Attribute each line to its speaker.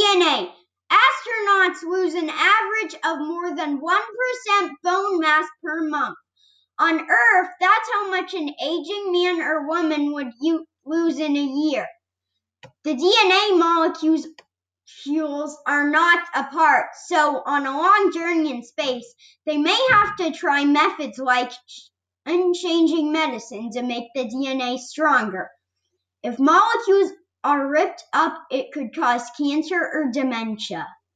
Speaker 1: DNA. Astronauts lose an average of more than 1% bone mass per month. On Earth, that's how much an aging man or woman would lose in a year. The DNA molecules are not apart, so on a long journey in space, they may have to try methods like unchanging medicine to make the DNA stronger. If molecules are ripped up, it could cause cancer or dementia.